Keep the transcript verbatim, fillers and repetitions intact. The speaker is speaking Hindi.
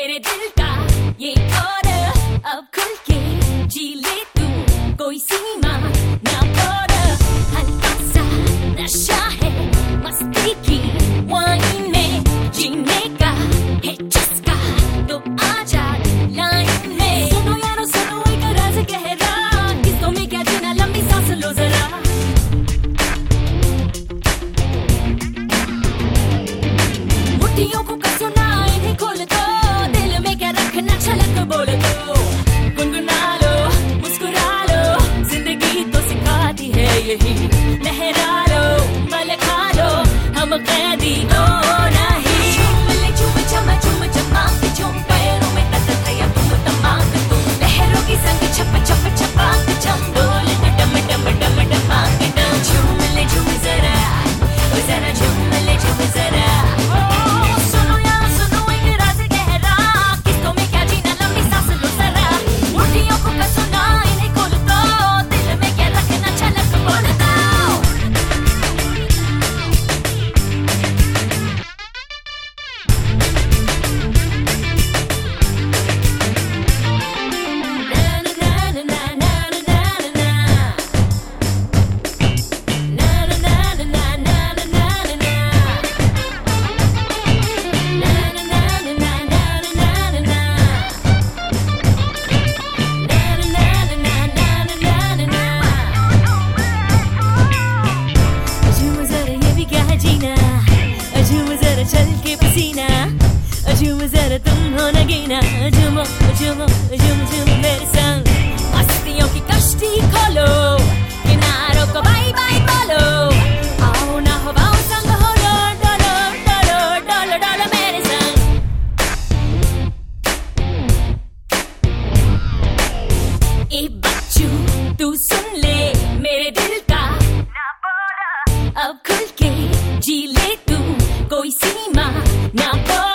मेरे दिल का ये कोड अब खुल के जी ले तू, कोई सीमा ना तोड़। हल्का सा नशा है मस्ती की वाइन में, जीने का है चस्का तो आजा लाइन में। सुनो यारो सुनो एक राज गहरा, किसों में क्या जीना लंबी सांस लो जरा। मुट्ठियों को कसो ना इन्हें खोल दो, दिल में क्या रखना छलक बोल दो। गुनगुना लो मुस्कुरा लो, जिंदगी तो सिखाती है यही। लहरा लो पल खा लो, हम कैदी ओ नहीं। झूम ले झूम चमा झूम चमाक झूम, पैरों में तक गया तुम तमाक तुम। लहरों की संग छप छप छपाक छम, डोल डम डम डम डमाक डम। झूम ले झूम जरा ओ जरा, झूम ले झूम जरा। सुनो यार सुनो एक राज गहरा, किसों में क्या जीना लंबी सांस लो जरा। मुट्ठियों को कसो ना इन्हें खोल दो, दिल में क्या रखना छलक बोल दो। चल के पसीना झूम जरा, तुम हो नगीना। झूमो झूमो झूम झूम मेरे संग, मस्तियों की कश्ती खोलो, किनारों को बाय बाय बोलो। आओ ना हवाओं संग हो लो, डोलो डोलो डोलो डोलो मेरे संग। ए बच्चू तू सुन ले मेरे दिल का ना बोला, अब खुल के जी ले तू, कोई सीमा ना बोल।